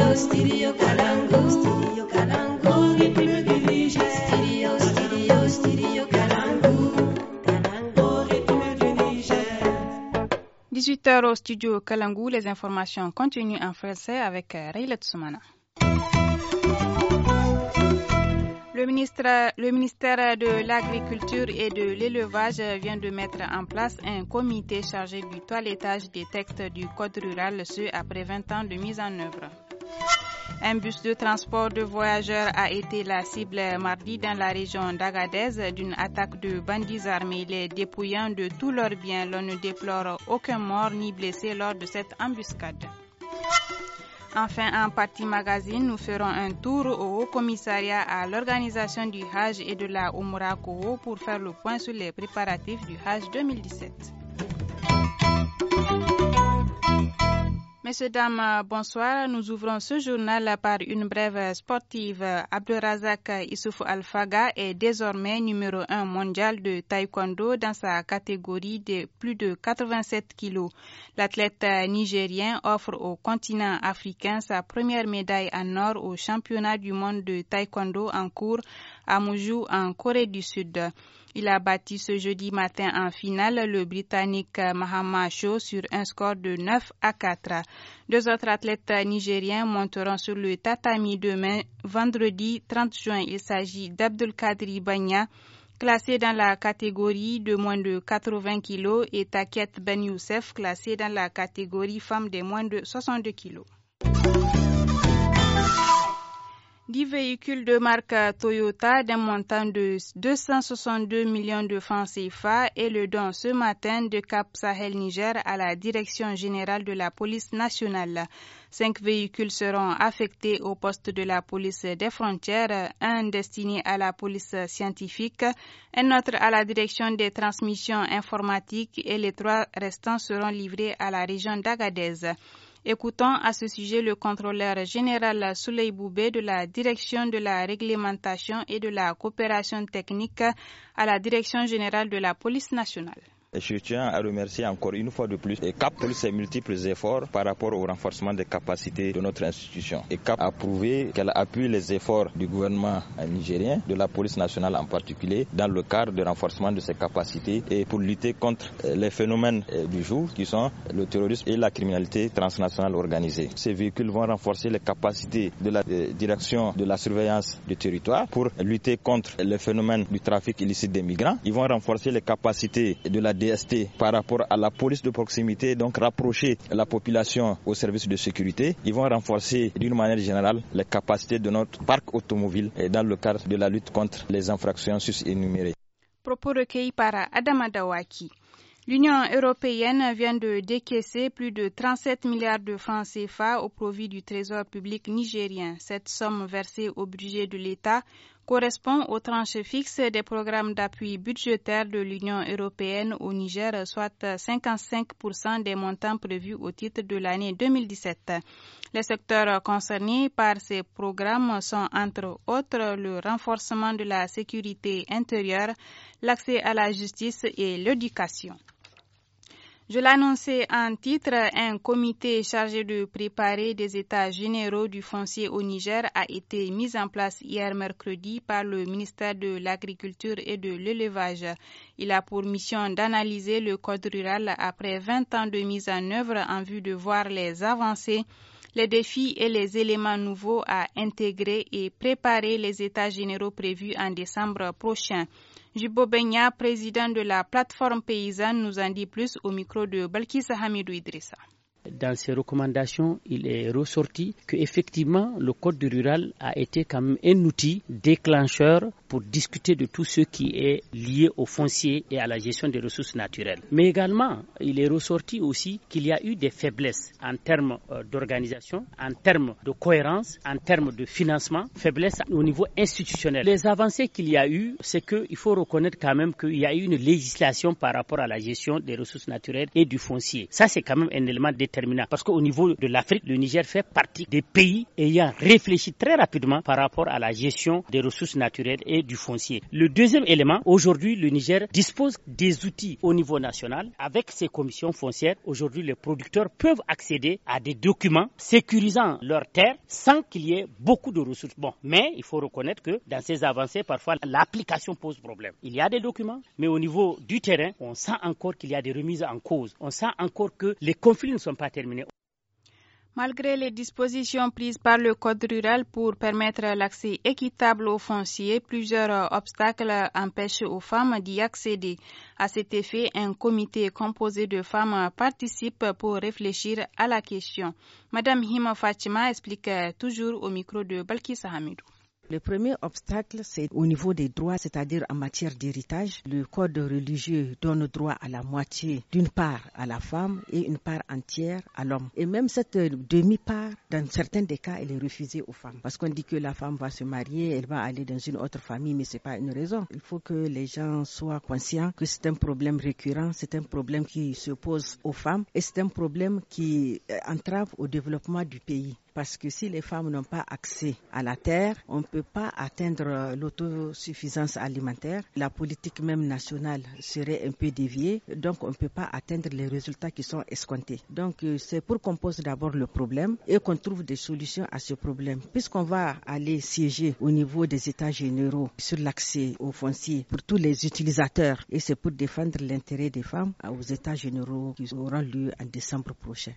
Studio Kalangu. Studio Kalangu. Republique du Niger. Studio Kalangu. Kalangu. Republique du Niger. 18h au studio Kalangu, les informations continuent en français avec Rayla Tsoumana. Le ministère de l'Agriculture et de l'Élevage vient de mettre en place un comité chargé du toilettage des textes du Code rural, ce après 20 ans de mise en œuvre. Un bus de transport de voyageurs a été la cible mardi dans la région d'Agadez d'une attaque de bandits armés, les dépouillant de tous leurs biens. L'on ne déplore aucun mort ni blessé lors de cette embuscade. Enfin, en partie magazine, nous ferons un tour au Haut-Commissariat à l'organisation du Hajj et de la Oumra Koho pour faire le point sur les préparatifs du Hajj 2017. Messieurs, dames, bonsoir. Nous ouvrons ce journal par une brève sportive. Abdelrazak Issoufou Alfaga est désormais numéro 1 mondial de taekwondo dans sa catégorie de plus de 87 kilos. L'athlète nigérien offre au continent africain sa première médaille en or au championnat du monde de taekwondo en cours à Mujou en Corée du Sud. Il a battu ce jeudi matin en finale le Britannique Mahama Cho sur un score de 9-4. Deux autres athlètes nigériens monteront sur le tatami demain, vendredi 30 juin. Il s'agit d'Abdelkadri Banya, classé dans la catégorie de moins de 80 kg, et Taket Ben Youssef, classé dans la catégorie femmes de moins de 62 kg. 10 véhicules de marque Toyota d'un montant de 262 millions de francs CFA et le don ce matin de Cap Sahel Niger à la Direction générale de la police nationale. 5 véhicules seront affectés au poste de la police des frontières, un destiné à la police scientifique, un autre à la direction des transmissions informatiques et les 3 restants seront livrés à la région d'Agadez. Écoutons à ce sujet le contrôleur général Souley Boubé de la Direction de la réglementation et de la coopération technique à la Direction générale de la police nationale. Je tiens à remercier encore une fois de plus CAP pour ses multiples efforts par rapport au renforcement des capacités de notre institution. Et CAP a prouvé qu'elle appuie les efforts du gouvernement nigérien, de la police nationale en particulier, dans le cadre de renforcement de ses capacités et pour lutter contre les phénomènes du jour qui sont le terrorisme et la criminalité transnationale organisée. Ces véhicules vont renforcer les capacités de la direction de la surveillance du territoire pour lutter contre les phénomènes du trafic illicite des migrants. Ils vont renforcer les capacités de la DST par rapport à la police de proximité, donc rapprocher la population au service de sécurité. Ils vont renforcer d'une manière générale les capacités de notre parc automobile dans le cadre de la lutte contre les infractions sus-énumérées. Propos recueillis par Adama Dawaki. L'Union européenne vient de décaisser plus de 37 milliards de francs CFA au profit du trésor public nigérien. Cette somme versée au budget de l'État correspond aux tranches fixes des programmes d'appui budgétaire de l'Union européenne au Niger, soit 55% des montants prévus au titre de l'année 2017. Les secteurs concernés par ces programmes sont entre autres le renforcement de la sécurité intérieure, l'accès à la justice et l'éducation. Je l'annonçais en titre, un comité chargé de préparer des états généraux du foncier au Niger a été mis en place hier mercredi par le ministère de l'Agriculture et de l'Élevage. Il a pour mission d'analyser le code rural après 20 ans de mise en œuvre en vue de voir les avancées, les défis et les éléments nouveaux à intégrer et préparer les états généraux prévus en décembre prochain. Jibo Benya, président de la plateforme paysanne, nous en dit plus au micro de Balkissa Hamidou Idrissa. Dans ces recommandations, il est ressorti qu'effectivement, le code rural a été quand même un outil déclencheur pour discuter de tout ce qui est lié au foncier et à la gestion des ressources naturelles. Mais également, il est ressorti aussi qu'il y a eu des faiblesses en termes d'organisation, en termes de cohérence, en termes de financement, faiblesses au niveau institutionnel. Les avancées qu'il y a eu, c'est qu'il faut reconnaître quand même qu'il y a eu une législation par rapport à la gestion des ressources naturelles et du foncier. Ça, c'est quand même un élément déterminant déterminant. Parce qu'au niveau de l'Afrique, le Niger fait partie des pays ayant réfléchi très rapidement par rapport à la gestion des ressources naturelles et du foncier. Le deuxième élément, aujourd'hui, le Niger dispose des outils au niveau national. Avec ces commissions foncières, aujourd'hui, les producteurs peuvent accéder à des documents sécurisant leurs terres sans qu'il y ait beaucoup de ressources. Bon, mais il faut reconnaître que dans ces avancées, parfois, l'application pose problème. Il y a des documents, mais au niveau du terrain, on sent encore qu'il y a des remises en cause. On sent encore que les conflits ne sont pas terminés. Malgré les dispositions prises par le Code rural pour permettre l'accès équitable aux fonciers, plusieurs obstacles empêchent aux femmes d'y accéder. À cet effet, un comité composé de femmes participe pour réfléchir à la question. Madame Hima Fatima explique toujours au micro de Balkissa Hamidou. Le premier obstacle, c'est au niveau des droits, c'est-à-dire en matière d'héritage. Le code religieux donne droit à la moitié, d'une part à la femme et une part entière à l'homme. Et même cette demi-part, dans certains des cas, elle est refusée aux femmes. Parce qu'on dit que la femme va se marier, elle va aller dans une autre famille, mais ce n'est pas une raison. Il faut que les gens soient conscients que c'est un problème récurrent, c'est un problème qui se pose aux femmes et c'est un problème qui entrave au développement du pays. Parce que si les femmes n'ont pas accès à la terre, on ne peut pas atteindre l'autosuffisance alimentaire. La politique même nationale serait un peu déviée, donc on ne peut pas atteindre les résultats qui sont escomptés. Donc c'est pour qu'on pose d'abord le problème et qu'on trouve des solutions à ce problème. Puisqu'on va aller siéger au niveau des États généraux sur l'accès aux fonciers pour tous les utilisateurs, et c'est pour défendre l'intérêt des femmes aux États généraux qui auront lieu en décembre prochain.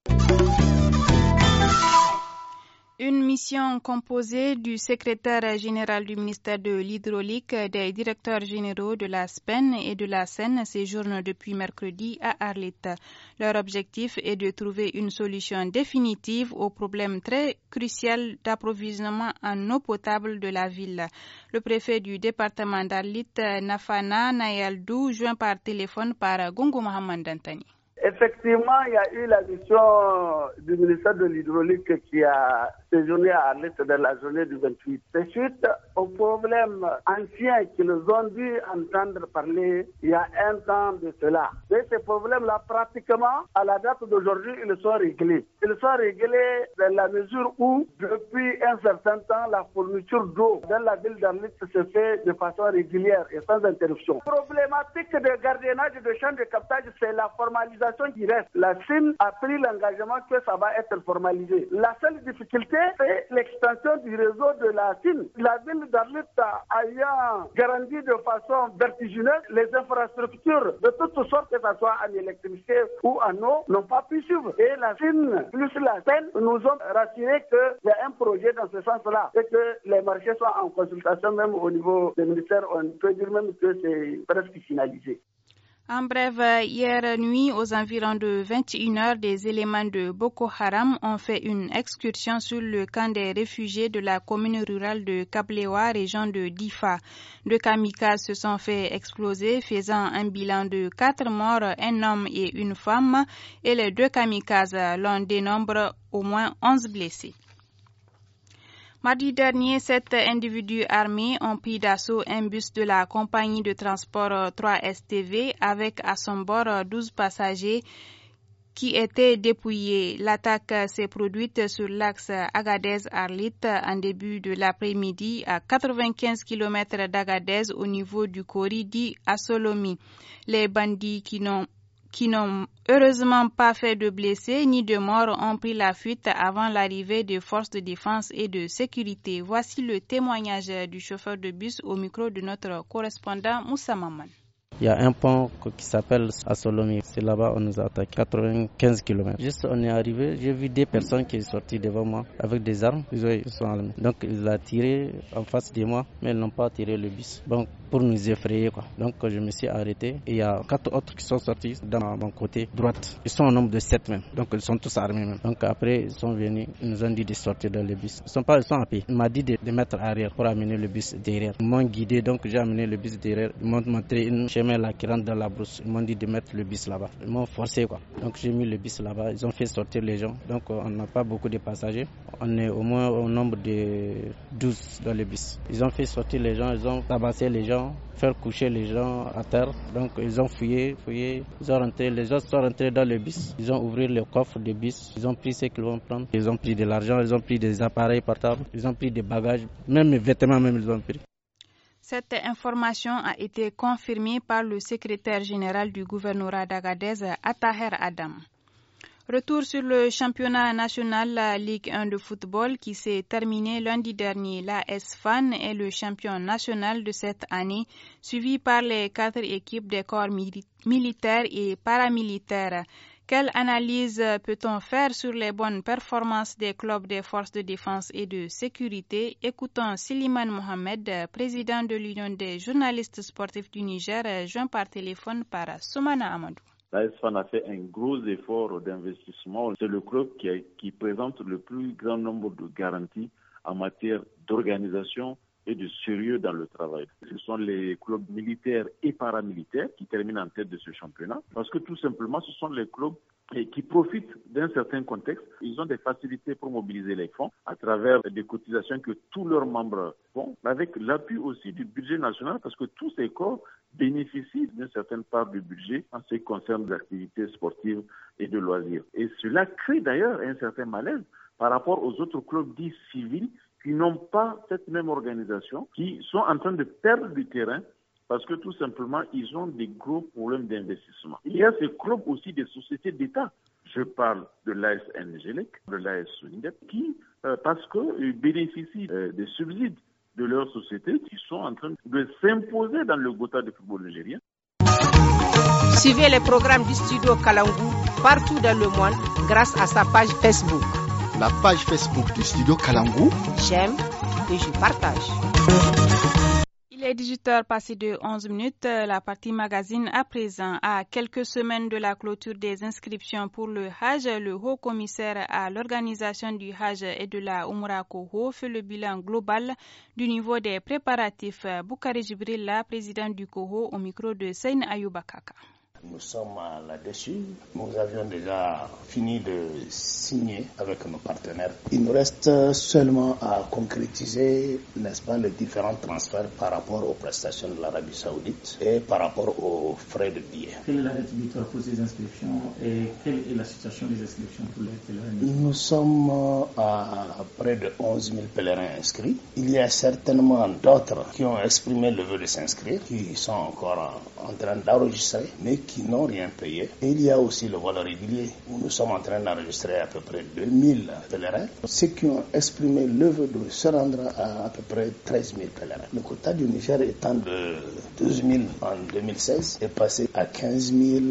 Une mission composée du secrétaire général du ministère de l'Hydraulique, des directeurs généraux de la SPEN et de la Seine séjourne depuis mercredi à Arlit. Leur objectif est de trouver une solution définitive au problème très crucial d'approvisionnement en eau potable de la ville. Le préfet du département d'Arlit, Nafana Nayaldou, joint par téléphone par Gungu Mohamed Dantani. Effectivement, il y a eu la mission du ministère de l'Hydraulique qui a séjourné à Arlit dans la journée du 28. C'est suite aux problèmes anciens qu'ils ont dû entendre parler il y a un temps de cela. Et ces problèmes-là, pratiquement, à la date d'aujourd'hui, ils sont réglés. Ils sont réglés dans la mesure où, depuis un certain temps, la fourniture d'eau dans la ville d'Arlit se fait de façon régulière et sans interruption. Problématique de gardiennage de champs de captage, c'est la formalisation qui reste. La Chine a pris l'engagement que ça va être formalisé. La seule difficulté, c'est l'extension du réseau de la Chine. La ville d'Arlit ayant grandi de façon vertigineuse, les infrastructures de toutes sortes, que ce soit en électricité ou en eau, n'ont pas pu suivre. Et la Chine plus la Seine nous ont rassuré qu'il y a un projet dans ce sens-là et que les marchés sont en consultation même au niveau des ministères. On peut dire même que c'est presque finalisé. En bref, hier nuit, aux environs de 21h, des éléments de Boko Haram ont fait une excursion sur le camp des réfugiés de la commune rurale de Kablewa, région de Difa. 2 kamikazes se sont fait exploser, faisant un bilan de 4 morts, un homme et une femme, et les 2 kamikazes l'on dénombre au moins 11 blessés. Mardi dernier, 7 individus armés ont pris d'assaut un bus de la compagnie de transport 3STV avec à son bord 12 passagers qui étaient dépouillés. L'attaque s'est produite sur l'axe Agadez-Arlit en début de l'après-midi à 95 km d'Agadez au niveau du Kori dit Assolomi. Les bandits qui n'ont heureusement pas fait de blessés ni de morts ont pris la fuite avant l'arrivée des forces de défense et de sécurité. Voici le témoignage du chauffeur de bus au micro de notre correspondant Moussa Maman. Il y a un pont qui s'appelle Assolomi. C'est là-bas on nous a attaqué 95 km. Juste on est arrivé, j'ai vu 2 personnes qui sont sorties devant moi avec des armes. Ils sont armés. Donc ils ont tiré en face de moi, mais ils n'ont pas tiré le bus. Donc pour nous effrayer quoi. Donc je me suis arrêté et il y a 4 autres qui sont sortis dans mon côté droite. Ils sont au nombre de 7 même. Donc ils sont tous armés même. Donc après ils sont venus, ils nous ont dit de sortir dans le bus. Ils sont à pied. Ils m'ont dit de mettre arrière pour amener le bus derrière. Ils m'ont guidé donc j'ai amené le bus derrière. Ils m'ont montré une chemin là qui rentre dans la brousse. Ils m'ont dit de mettre le bus là-bas. Ils m'ont forcé quoi. Donc j'ai mis le bus là-bas. Ils ont fait sortir les gens. Donc on n'a pas beaucoup de passagers. On est au moins au nombre de 12 dans le bus. Ils ont fait sortir les gens. Ils ont tabassé les gens. gens, faire coucher les gens à terre. Donc ils ont fouillé, ils ont rentré, les autres sont rentrés dans le bus, ils ont ouvert le coffre du bus, ils ont pris ce qu'ils vont prendre, ils ont pris de l'argent, ils ont pris des appareils portables, ils ont pris des bagages, même les vêtements même ils ont pris. Cette information a été confirmée par le secrétaire général du gouvernorat d'Agadez, Attaher Adam. Retour sur le championnat national, la Ligue 1 de football qui s'est terminé lundi dernier. L'AS Fan est le champion national de cette année, suivi par les 4 équipes des corps militaires et paramilitaires. Quelle analyse peut-on faire sur les bonnes performances des clubs des forces de défense et de sécurité? Écoutons Siliman Mohamed, président de l'Union des journalistes sportifs du Niger, joint par téléphone par Soumana Amadou. L'AS Fan a fait un gros effort d'investissement. C'est le club qui présente le plus grand nombre de garanties en matière d'organisation et de sérieux dans le travail. Ce sont les clubs militaires et paramilitaires qui terminent en tête de ce championnat parce que tout simplement ce sont les clubs qui profitent d'un certain contexte. Ils ont des facilités pour mobiliser les fonds à travers des cotisations que tous leurs membres font, avec l'appui aussi du budget national parce que tous ces corps bénéficient d'une certaine part du budget en ce qui concerne les activités sportives et de loisirs. Et cela crée d'ailleurs un certain malaise par rapport aux autres clubs dits civils qui n'ont pas cette même organisation, qui sont en train de perdre du terrain parce que tout simplement, ils ont des gros problèmes d'investissement. Il y a ces clubs aussi des sociétés d'État. Je parle de l'AS Ngelec, de l'AS Soundep, qui, parce qu'ils bénéficient des subsides de leurs sociétés, qui sont en train de s'imposer dans le Gotha du football nigérien. Suivez les programmes du studio Kalangu partout dans le monde grâce à sa page Facebook. La page Facebook du studio Kalangu. J'aime et je partage. Il est 18h passé de 11 minutes. La partie magazine à présent. À quelques semaines de la clôture des inscriptions pour le Hajj, le haut commissaire à l'organisation du Hajj et de la Umrah Koho fait le bilan global du niveau des préparatifs. Boukari Jibrilla, président du Koho, au micro de Seine Ayoubakaka. Nous sommes là-dessus. Nous avions déjà fini de signer avec nos partenaires. Il nous reste seulement à concrétiser, n'est-ce pas, les différents transferts par rapport aux prestations de l'Arabie Saoudite et par rapport aux frais de billets. Quelle est la date butoir pour ces inscriptions et quelle est la situation des inscriptions pour les pèlerins? Nous sommes à près de 11 000 pèlerins inscrits. Il y a certainement d'autres qui ont exprimé le vœu de s'inscrire, qui sont encore en train d'enregistrer, mais qui n'ont rien payé. Et il y a aussi le vol régulier, où nous sommes en train d'enregistrer à peu près 2000 pèlerins. Ceux qui ont exprimé le vœu de se rendre à peu près 13 000 pèlerins. Le quota du Niger étant de 12 000 en 2016 est passé à 15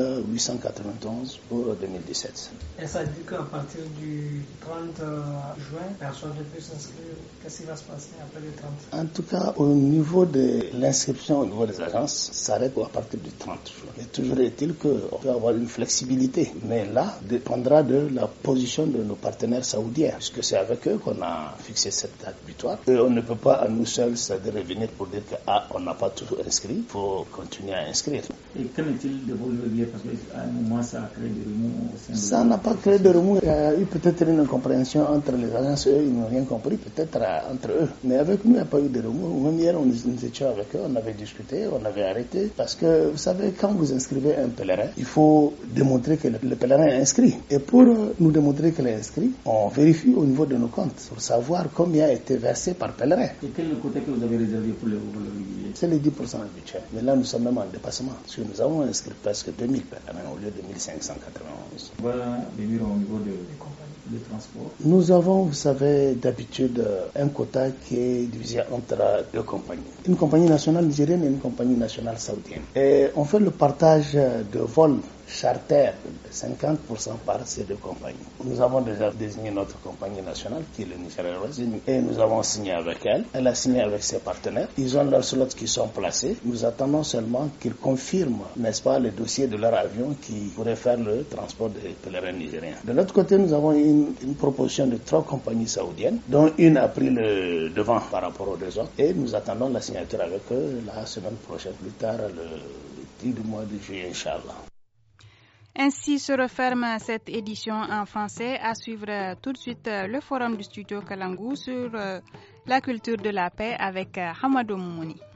891 pour 2017. Et ça dit qu'à partir du 30 juin, personne ne peut s'inscrire. Qu'est-ce qui va se passer après le 30? En tout cas, au niveau de l'inscription au niveau des agences, ça s'arrête à partir du 30 juin. Et toujours est-il qu'on peut avoir une flexibilité. Mais là, dépendra de la position de nos partenaires saoudiens, puisque c'est avec eux qu'on a fixé cette date butoir. Et on ne peut pas à nous seuls, c'est-à-dire revenir pour dire qu'on n'a pas tout inscrit, il faut continuer à inscrire. Et qu'en est-il de vos billets? Parce qu'à un moment, ça a créé des remous. Ça n'a pas créé de remous. Il y a eu peut-être une incompréhension entre les agences, eux, ils n'ont rien compris, peut-être entre eux. Mais avec nous, il n'y a pas eu de remous. Même hier, nous étions avec eux, on avait discuté, on avait arrêté. Parce que, vous savez, quand vous inscrivez un pèlerin, il faut démontrer que le pèlerin est inscrit. Et pour nous démontrer qu'il est inscrit, on vérifie au niveau de nos comptes pour savoir combien a été versé par pèlerin. Et quel est le côté que vous avez réservé pour le billets? C'est les 10% habituels. Mais là, nous sommes même en dépassement. Parce que nous avons inscrit presque 2000 pèlerins au lieu de 1591. Voilà, venir au niveau des compagnies de transport. Nous avons, vous savez, d'habitude, un quota qui est divisé entre deux compagnies. Une compagnie nationale nigérienne et une compagnie nationale saoudienne. Et on fait le partage de vols charter de 50% par ces deux compagnies. Nous avons déjà désigné notre compagnie nationale qui est le Niger Airways et nous avons signé avec elle. Elle a signé avec ses partenaires. Ils ont leurs slots qui sont placés. Nous attendons seulement qu'ils confirment, n'est-ce pas, le dossier de leur avion qui pourrait faire le transport des pèlerins nigériens. De l'autre côté, nous avons une proposition de 3 compagnies saoudiennes, dont une a pris le devant par rapport aux deux autres. Et nous attendons la signature avec eux la semaine prochaine, plus tard, le 10 du mois de juillet, Inch'Allah. Ainsi se referme cette édition en français. À suivre tout de suite le forum du studio Kalangu sur la culture de la paix avec Hamadou Moumouni.